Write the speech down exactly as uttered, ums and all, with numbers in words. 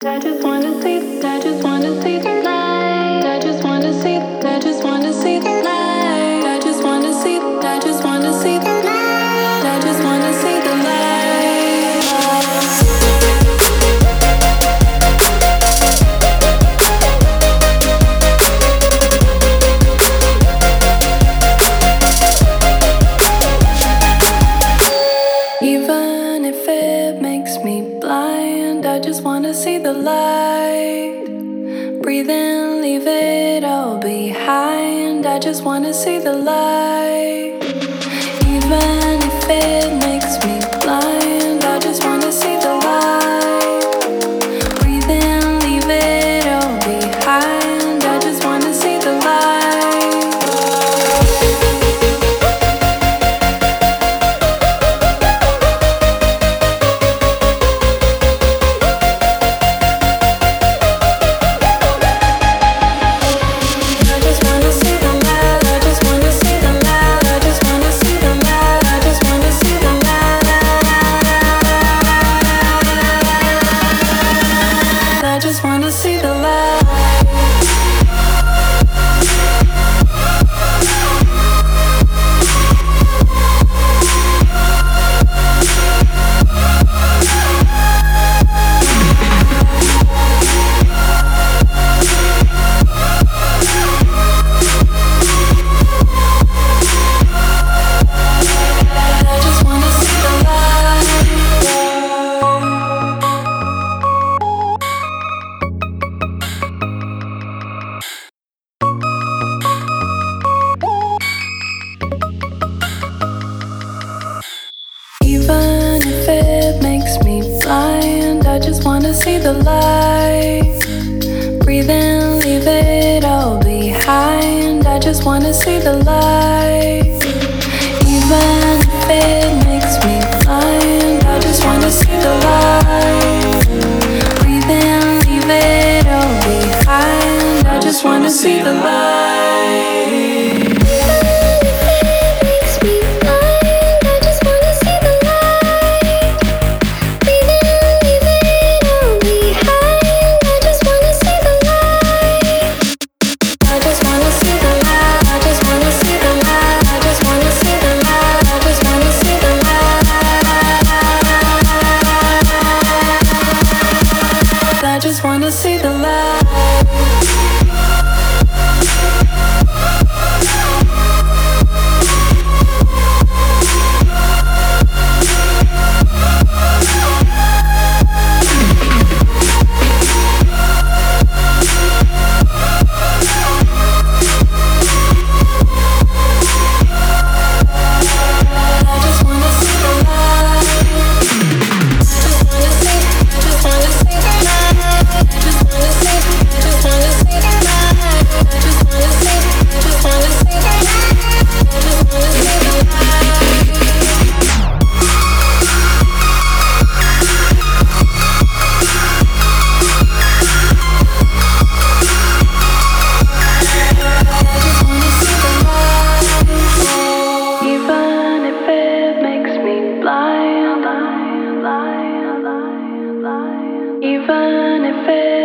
I just wanna see, I just wanna see the light. I just wanna see, I just wanna see the light. I just wanna see, I just wanna see the light. I just wanna see the light. Even if it makes me blind, I just wanna see the light. Breathe in, leave it all behind. I just wanna see the light. Even if it makes me blind, I just wanna see the light. Breathe in, leave it all behind. I just wanna see the light. Even if it makes me blind, I just wanna see the light. Breathe in, leave it all behind. I just wanna see the light. Even if it makes me blind, I just wanna see the light. Breathe in, leave it all behind. I just wanna see the light. I just wanna see the light. Even if it